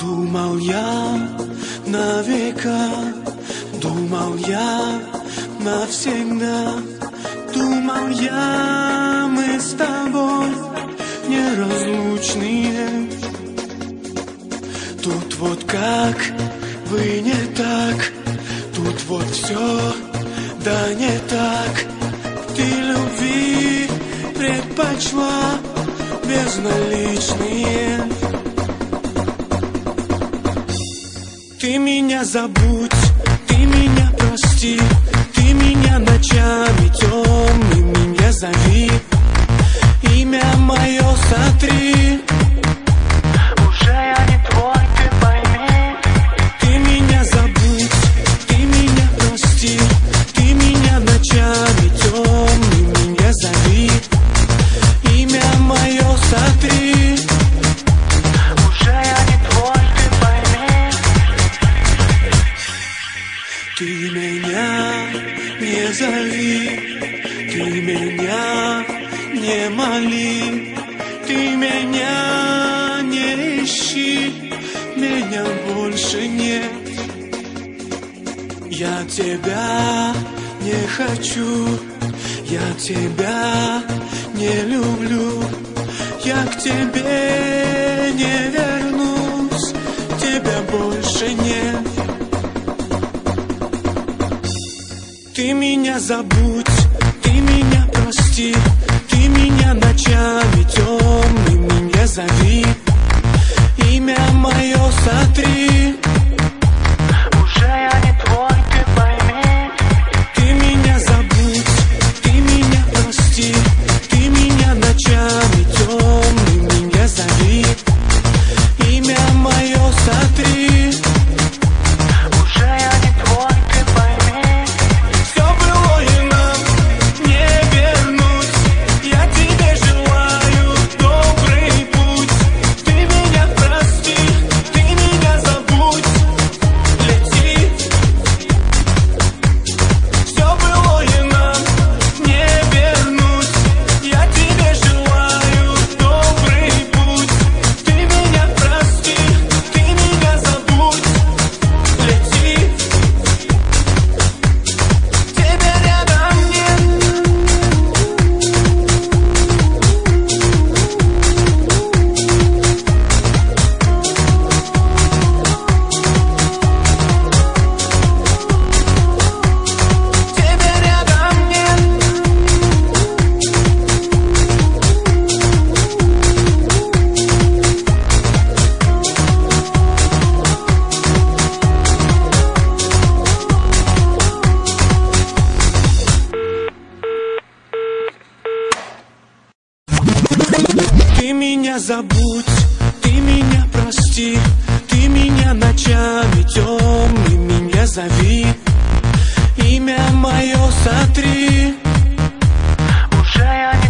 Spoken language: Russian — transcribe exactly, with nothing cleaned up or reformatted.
Думал я на века, думал я навсегда, думал я, мы с тобой неразлучные. Тут вот как вы не так, тут вот все, да не так. Ты любви предпочла безналичные. Ты меня забудь, ты меня прости, ты меня ночами темными не зови, имя мое сотри. Уже я не твой, ты пойми. Ты меня забудь, ты меня прости, ты меня ночами темными не зови, имя мое сотри. Уже я не твой, ты пойми. Ты меня не зови, ты меня не моли, ты меня не ищи, меня больше нет. Я тебя не хочу, я тебя не люблю, я к тебе не вернусь, тебя больше нет. Ты меня забудь, ты меня прости, ты меня ночами темными не зови, имя мое сотри. Уже я не твой, ты пойми. Ты меня забудь, ты меня прости, ты меня ночами темными не зови, имя мое сотри. Уже я не твой, ты пойми. Все было и нам не вернуть. Я тебе желаю добрый путь. Ты меня прости, ты меня забудь. Лети. Все было и нам не вернуть. Я тебе желаю добрый путь. Ты меня прости, ты меня забудь. Лети. Тебя рядом нет. Тебя рядом нет. Ты меня забудь, ты меня прости, ты меня ночами темными не зови, имя мое сотри. Уже я